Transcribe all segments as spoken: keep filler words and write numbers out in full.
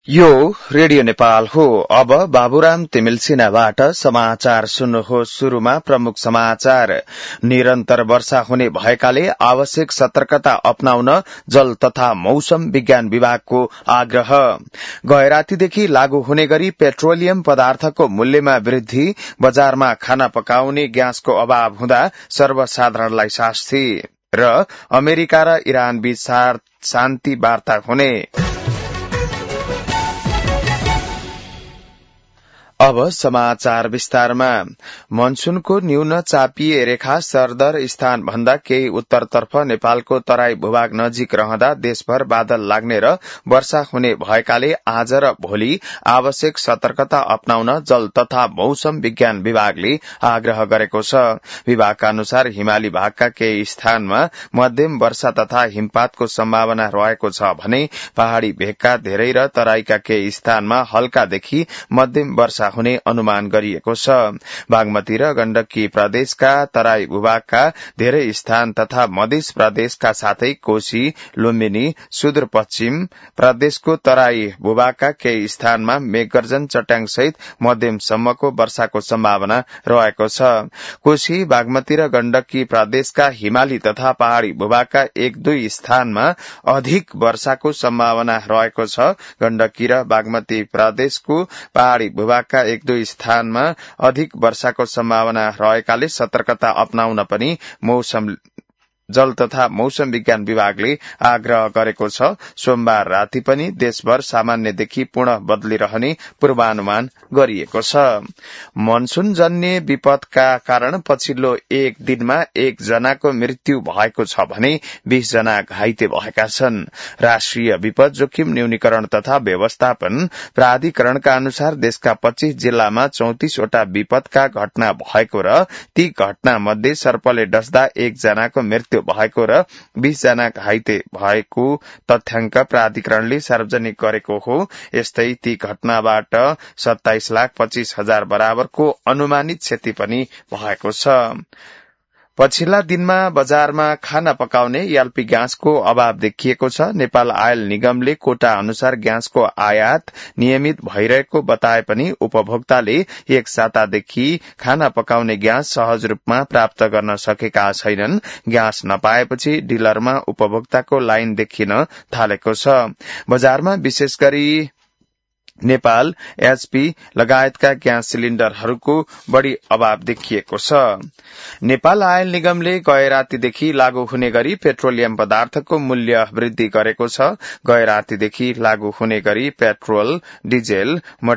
यो रेडियो नेपाल हो। अब बाबुराम तिमिल सिन्हाबाट समाचार सुन्नुहोस्। शुरूमा प्रमुख समाचार। निरन्तर वर्षा हुने भएकाले आवश्यक सतर्कता अपनाउन जल तथा मौसम विज्ञान विभागको आग्रह। गएरातीदेखि लागू हुने गरी पेट्रोलियम पदार्थको मूल्यमा वृद्धि, बजारमा खाना पकाउने ग्यासको अभाव हुँदा सर्वसाधारणलाई शास्ति र अमेरिका र इरान बीच शान्ति वार्ता हुने। अब समाचार विस्तारमा। मनसूनको न्यून चापिए रेखा सरदर स्थान भन्दा केही उत्तरतर्फ नेपालको तराई भूभाग नजिक रहँदा देशभर बादल लाग्ने र वर्षा हुने भएकाले आज र भोलि आवश्यक सतर्कता अपनाउन जल तथा मौसम विज्ञान विभागले आग्रह गरेको छ। विभागका अनुसार हिमाली भागका केही स्थानमा मध्यम वर्षा तथा हिमपातको सम्भावना रहेको छ भने पहाड़ी भेगका धेरै र तराईका केही स्थानमा हल्कादेखि मध्यम वर्षा हुने अनुमान गरिएको छ। बागमती र गण्डकी प्रदेशका तराई भूभागका धेरै स्थान तथा मध्य प्रदेशका साथै कोशी, लुम्बिनी, सुदूरपश्चिम प्रदेशको तराई भूभागका केही स्थानमा मेघगर्जन चट्याङ सहित मध्यमसम्मको वर्षाको सम्भावना रहेको छ। कोशी, बागमती र गण्डकी प्रदेशका हिमाली तथा पहाड़ी भूभागका एक दुई स्थानमा अधिक वर्षाको सम्भावना रहेको छ। गण्डकी र बागमती प्रदेशको पहाड़ी भूभागका एक दुई स्थानमा अधिक वर्षाको सम्भावना रहेकाले सतर्कता अपनाउन पनि मौसम जल तथा मौसम विज्ञान विभागले आग्रह गरेको छ। सोमबार राति पनि देशभर सामान्यदेखि पूर्ण बदली रहने पूर्वानुमान गरिएको छ। मनसून जन्य विपदका कारण पछिल्लो एक दिनमा एक जनाको मृत्यु भएको छ भने बीस जना घाइते भएका छन्। राष्ट्रिय विपद जोखिम न्यूनीकरण तथा व्यवस्थापन प्राधिकरणका अनुसार देशका पच्चीस जिल्लामा चौतिसवटा विपदका घटना भएको र ती घटना मध्ये सर्पले डस्दा एक जनाको मृत्यु भएको र बीस जना घाइते भएको तथ्याङ्क प्राधिकरणले सार्वजनिक गरेको हो। यस्तै ती घटनाबाट सत्ताइस लाख पच्चीस हजार बराबरको अनुमानित क्षति पनि भएको छ। पछिल्ला दिनमा बजारमा खाना पकाउने एलपी ग्यासको अभाव देखिएको छ। नेपाल आयल निगमले कोटा अनुसार ग्यासको आयात नियमित भइरहेको बताए पनि उपभोक्ताले एक सातादेखि खाना पकाउने ग्यास सहज रूपमा प्राप्त गर्न सकेका छैनन्। ग्यास नपाएपछि डिलरमा उपभोक्ताको लाइन देखिन थालेको छ। बजारमा विशेष गरी नेपाल, एचपी लगायतका ग्यास सिलिण्डरहरूको बढ़ी अभाव देखिएको छ। नेपाल आयल निगमले गए रातीदेखि लागू हुने गरी पेट्रोलियम पदार्थको मूल्य वृद्धि गरेको छ। गए रातीदेखि लागू हुने गरी पेट्रोल, डिजेल,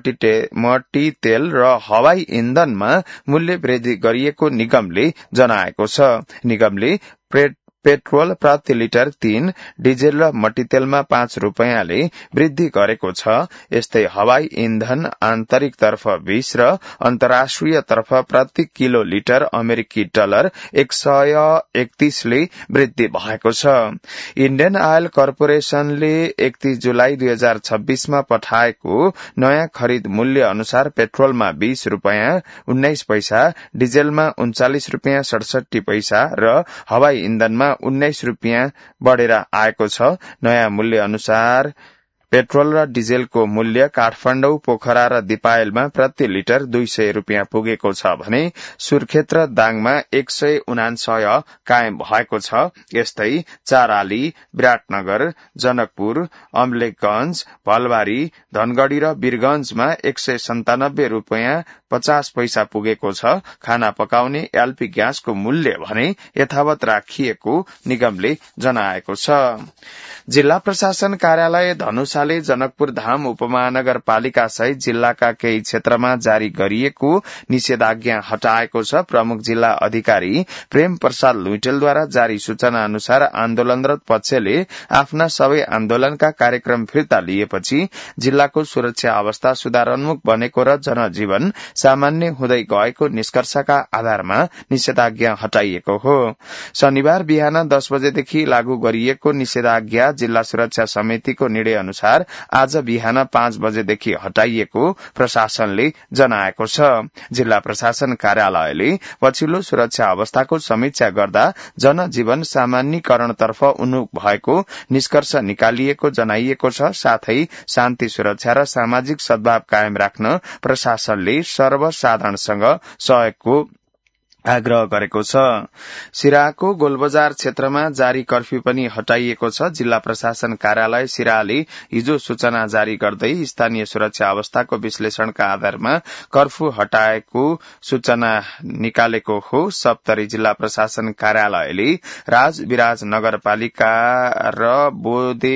मट्टीतेल र हवाई इन्धनमा मूल्य वृद्धि गरिएको निगमले जनाएको छ। निगमले पेट्रोल प्रति लिटर तीन, डिजेल र मट्टीतेलमा पाँच रूपियाँले वृद्धि गरेको छ। यस्तै हवाई इन्धन आन्तरिक तर्फ बीस र अन्तर्राष्ट्रिय तर्फ प्रति किलो लिटर अमेरिकी डलर एक सय एकतीसले वृद्धि भएको छ। इण्डियन आयल कर्पोरेशनले एकतीस जुलाई दुई हजार छब्बीसमा पठाएको नयाँ खरिद मूल्य अनुसार पेट्रोलमा बीस रूपियाँ उन्नाइस पैसा, डिजेलमा उन्चालिस रूपियाँ सडसठी पैसा र हवाई इन्धनमा उन्नाइस रूपियाँ बढ़ेर आएको छ। नयाँ मूल्य अनुसार पेट्रोल र डिजेलको मूल्य काठमाडौँ, पोखरा र दिपायलमा प्रति लिटर दुई सय रूपियाँ पुगेको छ भने सुर्खेत र दाङमा एक सय उनान्सय कायम भएको छ। यस्तै चाराली, विराटनगर, जनकपुर, अम्लेखगंज, भलबारी, धनगढ़ी र वीरगंजमा एक सय सन्तानब्बे रूपियाँ पचास पैसा पुगेको छ। खाना पकाउने एलपी ग्यासको मूल्य भने यथावत राखिएको निगमले जनाएको छ। जिल्ला प्रशासन कार्यालय धनुषाले जनकपुर धाम उपमहानगरपालिका सहित जिल्लाका केही क्षेत्रमा जारी गरिएको निषेधाज्ञा हटाएको छ। प्रमुख जिल्ला अधिकारी प्रेम प्रसाद लुइटेलद्वारा जारी सूचना अनुसार आन्दोलनरत पक्षले आफ्ना सबै आन्दोलनका कार्यक्रम फिर्ता लिएपछि जिल्लाको सुरक्षा अवस्था सुधारोन्मुख बनेको र जनजीवन सामान्य हुँदै गएको निष्कर्षका आधारमा निषेधाज्ञा हटाइएको हो। शनिबार बिहान दस बजेदेखि लागू गरिएको निषेधाज्ञा जिल्ला सुरक्षा समितिको निर्णय अनुसार अनुसार आज बिहान पाँच बजेदेखि हटाइएको प्रशासनले जनाएको छ। जिल्ला प्रशासन कार्यालयले पछिल्लो सुरक्षा अवस्थाको समीक्षा गर्दा जनजीवन सामान्यकरणतर्फ उन्मुख भएको निष्कर्ष निकालिएको जनाइएको छ। साथै शान्ति सुरक्षा र सामाजिक सद्भाव कायम राख्न प्रशासनले सर्वसाधारणसँग सहयोगको आग्रह गरेको छ। सिराहाको गोलबजार क्षेत्रमा जारी कर्फ्यू पनि हटाइएको छ। जिल्ला प्रशासन कार्यालय सिराहाले हिजो सूचना जारी गर्दै स्थानीय सुरक्षा अवस्थाको विश्लेषणका आधारमा कर्फ्यू हटाएको सूचना निकालेको हो। सप्तरी जिल्ला प्रशासन कार्यालयले राजविराज नगरपालिका र बोदे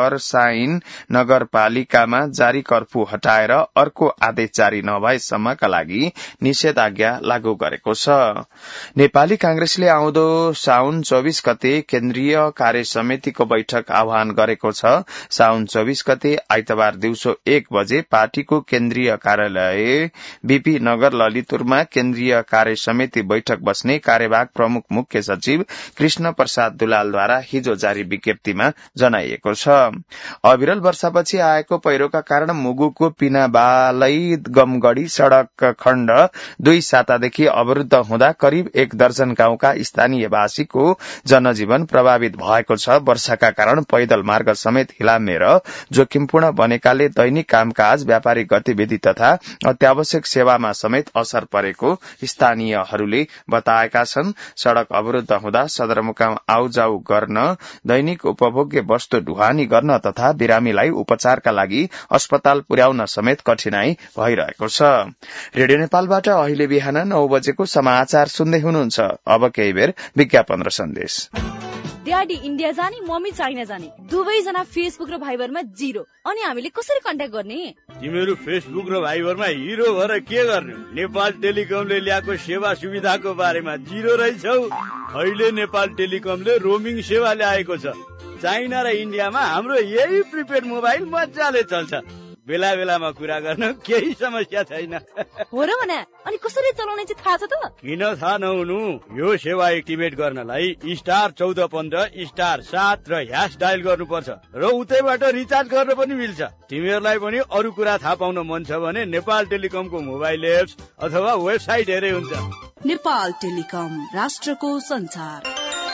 बरसाइन नगरपालिकामा जारी कर्फ्यू हटाएर अर्को आदेश जारी नभएसम्मका लागि निषेधाज्ञा लागू गरेको छ। नेपाली कांग्रेसले आउँदो साउन चौबीस गते केन्द्रीय कार्य समितिको बैठक आह्वान गरेको छ। साउन चौबीस गते आइतबार दिउँसो एक बजे पार्टीको केन्द्रीय कार्यालय बीपी नगर ललितपुरमा केन्द्रीय कार्य समिति बैठक बस्ने कार्यवाहक प्रमुख मुख्य सचिव कृष्ण प्रसाद दुलालद्वारा हिजो जारी विज्ञप्तिमा जनाइएको छ। अविरल वर्षापछि आएको पहिरोका कारण मुगुको पिनाबालै गमगढ़ी सड़क खण्ड दुई सातादेखि अवरूद्ध हुँदा करिब एक दर्जन गाउँका स्थानीयवासीको जनजीवन प्रभावित भएको छ। वर्षाका कारण पैदल मार्ग समेत हिलाम्ने र जोखिमपूर्ण बनेकाले दैनिक कामकाज, व्यापारिक गतिविधि तथा अत्यावश्यक सेवामा समेत असर परेको स्थानीयहरूले बताएका छन्। सड़क अवरूद्ध हुँदा सदरमुकाम आउजाउ गर्न, दैनिक उपभोग्य वस्तु ढुवानी गर्न तथा बिरामीलाई उपचारका लागि अस्पताल पुर्याउन समेत कठिनाई भइरहेको छ। रेडियो नेपालबाट अहिले बिहान नौ बजेको समाचार सुन्दै हुनुहुन्छ। अब केही बेर विज्ञापन र सन्देश। ड्याडी इन्डिया जाने, मम्मी चाइना जाने, दुवैजना फेसबुक र भाइबरमा जिरो। अनि हामीले कसरी कन्ट्याक्ट गर्ने? तिमीहरू फेसबुक र भाइबरमा हिरो भएर के गर्ने? नेपाल टेलिकमले ल्याएको सेवा सुविधाको बारेमा जिरो रहेछौ। अहिले नेपाल टेलिकमले रोमिङ सेवा ल्याएको छ। चाइना र इन्डियामा हाम्रो यही प्रिपेड मोबाइल मजाले चल्छ। बेला बेलामा कुरा गर्न केही समस्या छैन। हो र भने अनि कसरी चलाउने चाहिँ थाहा छ त? किन थाहा नहुनु? यो सेवा एक्टिभेट गर्नलाई स्टार चौध पन्ध्र स्टार सात र ह्यास डायल गर्नुपर्छ र उतैबाट रिचार्ज गर्न पनि मिल्छ। तिमीहरूलाई पनि अरू कुरा थाहा पाउन मन छ भने नेपाल टेलिकमको मोबाइल एप्स अथवा वेबसाइट हेरे हुन्छ। नेपाल टेलिकम, राष्ट्रको संचार।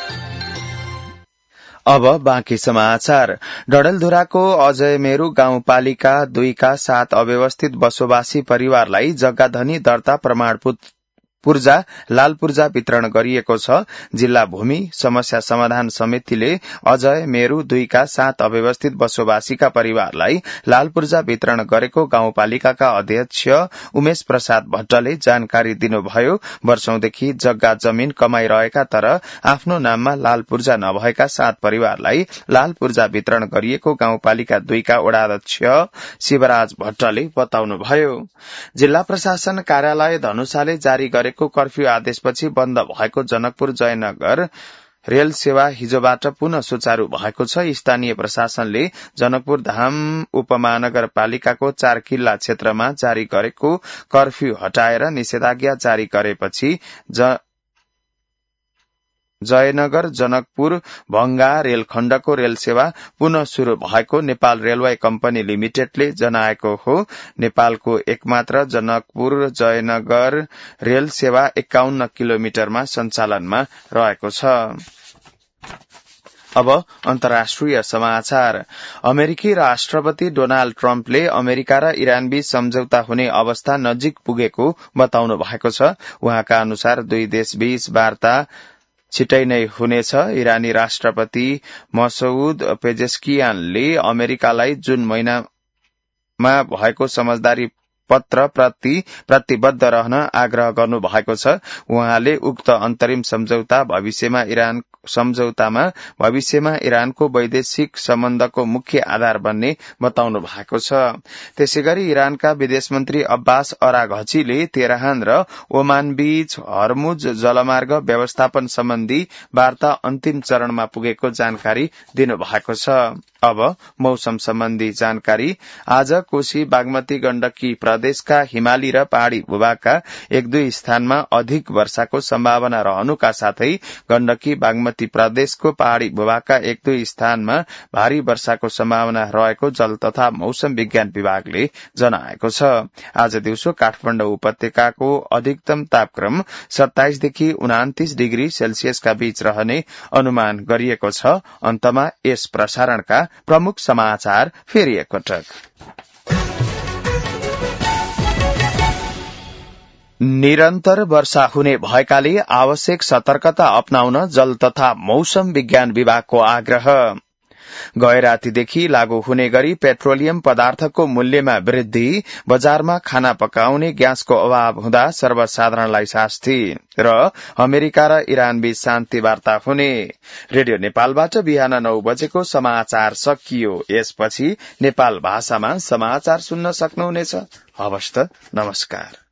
अब बाँकी समाचार। डडेलधुराको अजय मेरू गाउँपालिका दुईका सात अव्यवस्थित बसोबासी परिवारलाई जग्गाधनी दर्ता प्रमाणपत्र पूर्जा लाल पूर्जा वितरण गरिएको छ। जिल्ला भूमि समस्या समाधान समितिले अजय मेरू दुईका सात अव्यवस्थित बसोबासीका परिवारलाई लाल पूर्जा वितरण गरेको गाउँपालिकाका अध्यक्ष उमेश प्रसाद भट्टले जानकारी दिनुभयो। वर्षौंदेखि जग्गा जमीन कमाइरहेका तर आफ्नो नाममा लाल पूर्जा नभएका सात परिवारलाई लाल पूर्जा वितरण गरिएको गाउँपालिका दुईका वडाध्यक्ष शिवराज भट्टले बताउनुभयो। जिल्ला प्रशासन कार्यालय धनुषाले जारी गरेको कर्फ्यू आदेशपछि बन्द भएको जनकपुर जयनगर रेल सेवा हिजोबाट पुनः सुचारू भएको छ। स्थानीय प्रशासनले जनकपुर धाम उपमहानगरपालिकाको चार किल्ला क्षेत्रमा जारी गरेको कर्फ्यू हटाएर निषेधाज्ञा जारी गरेपछि जयनगर जनकपुर भंगा रेलखण्डको रेल सेवा पुनः शुरू भएको नेपाल रेलवे कम्पनी लिमिटेडले जनाएको हो। नेपालको एकमात्र जनकपुर जयनगर रेल सेवा एकाउन्न किलोमिटरमा सञ्चालनमा रहेको छ। अब अन्तर्राष्ट्रिय समाचार। अमेरिकी राष्ट्रपति डोनाल्ड ट्रम्पले अमेरिका र इरानबीच सम्झौता हुने अवस्था नजिक पुगेको बताउनु भएको छ। उहाँका अनुसार दुई देशबीच वार्ता छिटै नै हुनेछ। इरानी राष्ट्रपति मसउद पेजेस्कियानले अमेरिकालाई जुन महिनामा भएको समझदारी पत्र प्रति प्रतिबद्ध रहन आग्रह गर्नु भएको छ। उहाँले उक्त अन्तरिम सम्झौता भविष्यमा इरान सम्झौतामा भविष्यमा इरानको वैदेशिक सम्बन्धको मुख्य आधार बन्ने बताउनु भएको छ। त्यसैगरी इरानका विदेश मन्त्री अब्बास अराघचीले तेहरान र ओमान बीच हर्मुज जलमार्ग व्यवस्थापन सम्बन्धी वार्ता अन्तिम चरणमा पुगेको जानकारी दिनु भएको छ। अब मौसम सम्बन्धी जानकारी। आज कोशी बागमती गण्डकी प्रदेशका हिमाली र पहाड़ी भूभागका एक दुई स्थानमा अधिक वर्षाको सम्भावना रहनुका साथै गण्डकी बागमती प्रदेशको पहाड़ी भूभागका एक दुई स्थानमा भारी वर्षाको सम्भावना रहेको जल तथा मौसम विज्ञान विभागले जनाएको छ। आज दिउँसो काठमाडौँ उपत्यकाको अधिकतम तापक्रम सत्ताइसदेखि उनातिस डिग्री सेल्सियसका बीच रहने अनुमान गरिएको छ। अन्तमा यस प्रसारणका प्रमुख समाचार फेरि एकपटक। निरन्तर वर्षा हुने भएकाले आवश्यक सतर्कता अपनाउन जल तथा मौसम विज्ञान विभागको आग्रह। गए रातिदेखि लागू हुने गरी पेट्रोलियम पदार्थको मूल्यमा वृद्धि, बजारमा खाना पकाउने ग्यासको अभाव हुँदा सर्वसाधारणलाई शास्ति र अमेरिका र इरान बीच शान्ति वार्ता हुने। रेडियो नेपालबाट बिहान नौ बजेको समाचार सकियो। यसपछि नेपाल भाषामा समाचार सुन्न सक्नुहुनेछ। हवस् त, नमस्कार।